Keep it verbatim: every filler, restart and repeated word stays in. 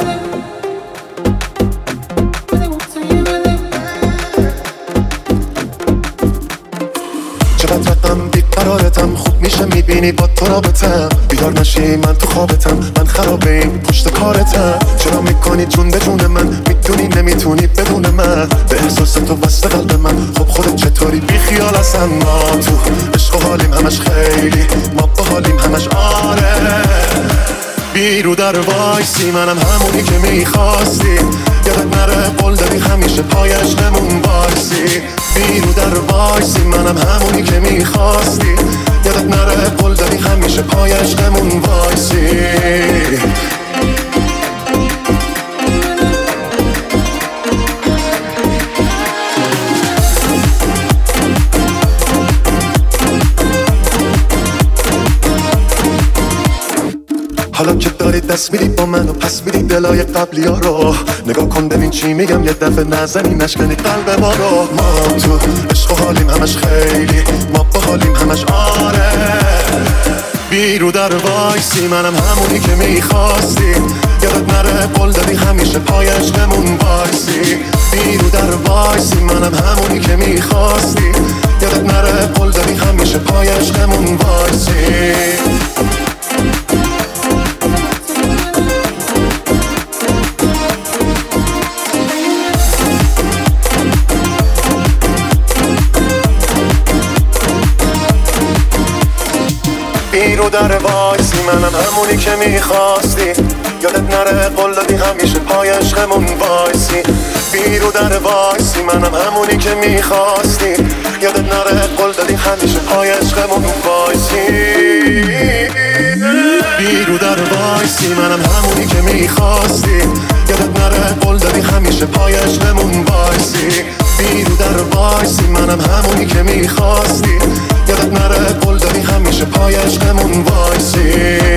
چقدر رقم بیقرارتم، خوب میشه میبینی با تو رابطم. بیدار نشی من تو خوابتم، من خرابه این پشت کارتم. چرا میکنی جون به جون من، میتونی نمیتونی بدون من. به احساس تو بسته قلب من، خب خودت چطوری بی خیال اصلا. ما تو عشق و حالیم همش خیلی، ما با حالیم همش آره. بیرو در وایسی منم همونی که میخواستی. یادت نره قول دادی همیشه پایش نمون وایسی. بیرو در وایسی منم همونی که میخواستی. یادت نره قول دادی همیشه پایش نمون وایسی. حالا که داری دست میدی با من و پس میدی دلای قبلی ها رو. نگاه کن ببین چی میگم، یه دفعه نزنی نشکنی قلب ما رو. ما تو عشق و حالیم همش خیلی، ما با حالیم همش آره. بیرو در وایسی منم همونی که میخواستی. یادت نره قول دادی همیشه پایش نمون وایسی. بیرو در وایسی منم همونی که میخواستی. یادت نره قول دادی همیشه پایش نمون وایسی. بیرو در وایسی منم همونی که میخواستی. یادت نره قول دادی همیشه پای عشقمون وایسی. بیرو در وایسی منم همونی که میخواستی. یادت نره قول دادی همیشه پای عشقمون وایسی. بیرو در وایسی منم همونی که میخواستی. یادت نره قول دادی همیشه پای عشقمون وایسی. بیرو در وایسی منم همونی که میخواستی. یادت نره قول دادی همیشه پای عشقمون وایسی.